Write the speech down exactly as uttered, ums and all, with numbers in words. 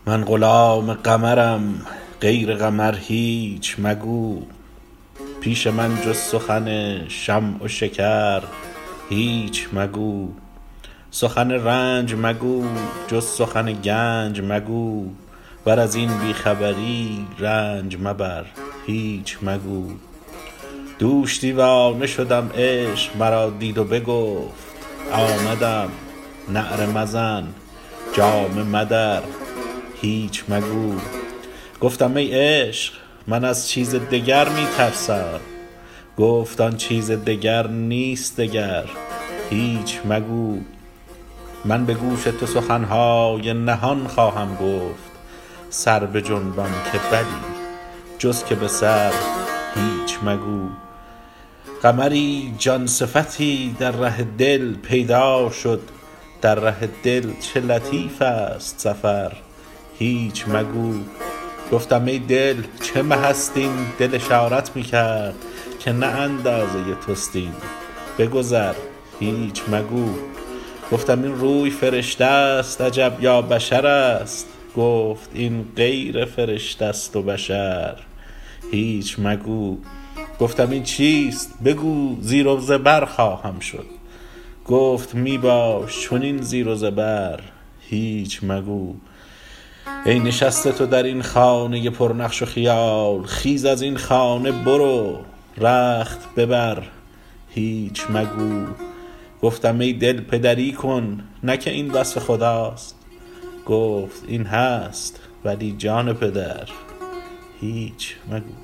من غلام قمرم، غیر قمر هیچ مگو. پیش من جز سخن شمع و شکر هیچ مگو. سخن رنج مگو جز سخن گنج مگو. ور از این بیخبری رنج مبر هیچ مگو. دوش دیوانه شدم عشق مرا دید و بگفت آمدم. نعره مزن جامه مدر هیچ مگو. گفتم ای عشق من از چیز دگر می ترسم. گفت آن چیز دگر نیست دگر هیچ مگو. من به گوش تو سخنهای نهان خواهم گفت. سر بجنبان که بلی جز که به سر هیچ مگو. قمری جان صفتی در ره دل پیدا شد. در ره دل چه لطیف است سفر هیچ مگو. گفتم ای دل چه مه است این؟ دل اشارت می کرد که نه اندازه توست این. بگذر هیچ مگو. گفتم این روی فرشته است عجب یا بشر است؟ گفت این غیر فرشته است و بشر هیچ مگو. گفتم این چیست بگو زیر و زبر خواهم شد. گفت می باش چنین زیر و زبر هیچ مگو. ای نشسته تو در این خانه پرنقش و خیال، خیز از این خانه برو رخت ببر هیچ مگو. گفتم ای دل پدری کن نه که این وصف خداست. گفت این هست ولی جان پدر هیچ مگو.